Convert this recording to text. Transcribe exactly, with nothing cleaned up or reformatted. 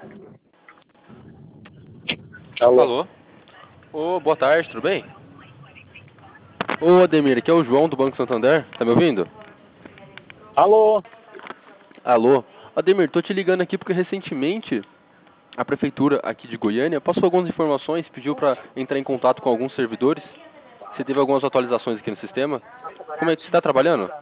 Alô? Alô? Ô, boa tarde, tudo bem? Ô, Ademir, aqui é o João do Banco Santander, tá me ouvindo? Alô? Alô? Ademir, tô te ligando aqui porque recentemente a prefeitura aqui de Goiânia passou algumas informações, pediu para entrar em contato com alguns servidores. Você teve algumas atualizações aqui no sistema. Como é que você está trabalhando?